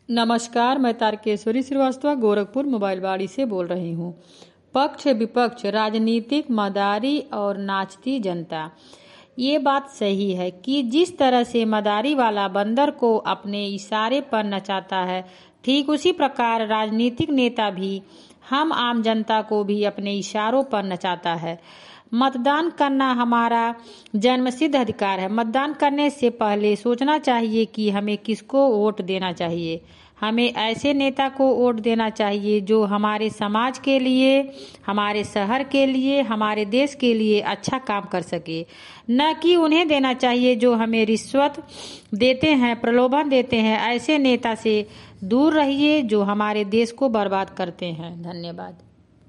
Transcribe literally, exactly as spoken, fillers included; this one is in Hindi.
नमस्कार, मैं तारकेश्वरी श्रीवास्तव गोरखपुर मोबाइल बाड़ी से बोल रही हूँ। पक्ष विपक्ष, राजनीतिक मदारी और नाचती जनता। ये बात सही है कि जिस तरह से मदारी वाला बंदर को अपने इशारे पर नचाता है, ठीक उसी प्रकार राजनीतिक नेता भी हम आम जनता को भी अपने इशारों पर नचाता है। मतदान करना हमारा जन्मसिद्ध अधिकार है। मतदान करने से पहले सोचना चाहिए कि हमें किसको वोट देना चाहिए। हमें ऐसे नेता को वोट देना चाहिए जो हमारे समाज के लिए, हमारे शहर के लिए, हमारे देश के लिए अच्छा काम कर सके। न कि उन्हें देना चाहिए जो हमें रिश्वत देते हैं, प्रलोभन देते हैं। ऐसे नेता से दूर रहिए जो हमारे देश को बर्बाद करते हैं। धन्यवाद।